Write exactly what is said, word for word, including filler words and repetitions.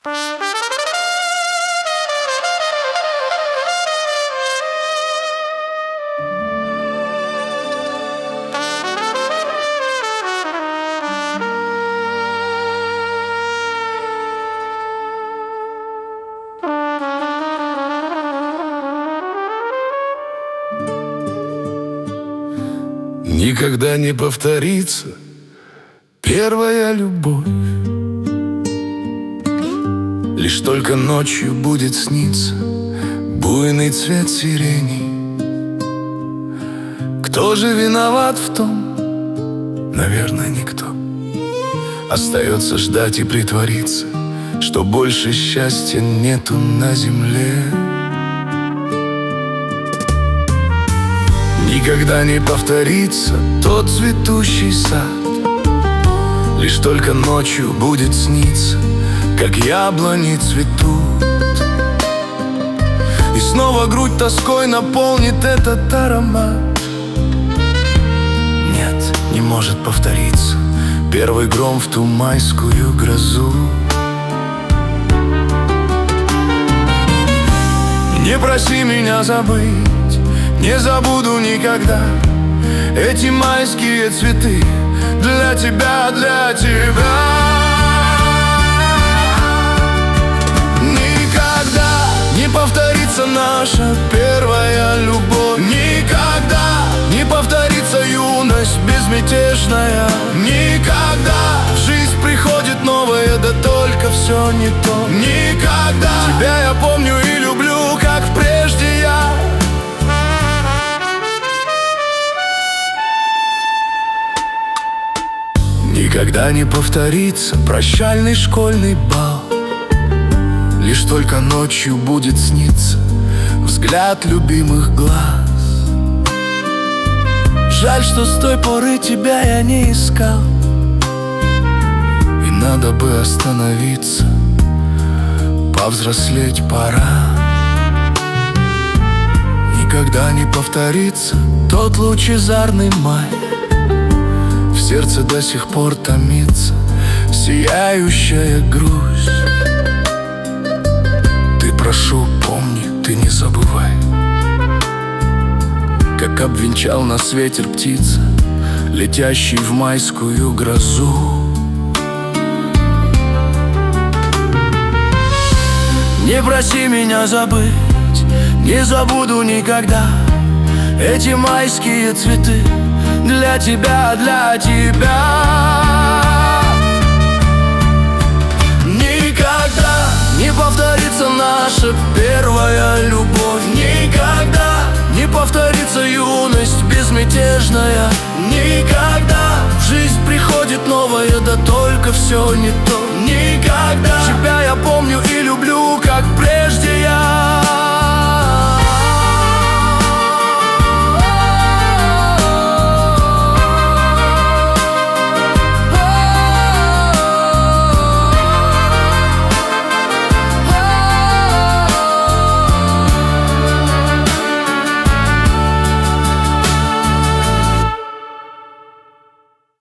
Никогда не повторится первая любовь. Лишь только ночью будет сниться буйный цвет сирени. Кто же виноват в том? Наверное, никто. Остается ждать и притвориться, что больше счастья нету на земле. Никогда не повторится тот цветущий сад. Лишь только ночью будет сниться, как яблони цветут. И снова грудь тоской наполнит этот аромат. Нет, не может повториться первый гром в ту майскую грозу. Не проси меня забыть, не забуду никогда эти майские цветы для тебя, для тебя. Никогда не повторится наша первая любовь. Никогда не повторится юность безмятежная. Никогда в жизнь приходит новое, да только все не то. Никогда тебя я помню и люблю, как прежде я. Никогда не повторится прощальный школьный бал. Лишь только ночью будет сниться взгляд любимых глаз. Жаль, что с той поры тебя я не искал, и надо бы остановиться, повзрослеть пора. Никогда не повторится тот лучезарный май. В сердце до сих пор томится сияющая грусть. Ты, прошу, помни, ты не забывай, как обвенчал нас ветер птица, летящий в майскую грозу. Не проси меня забыть, не забуду никогда эти майские цветы для тебя, для тебя. Никогда не повторится наша первая любовь. Никогда не повторится юность безмятежная. Никогда в жизнь приходит новое, да только все не то. Никогда тебя я помню и люблю,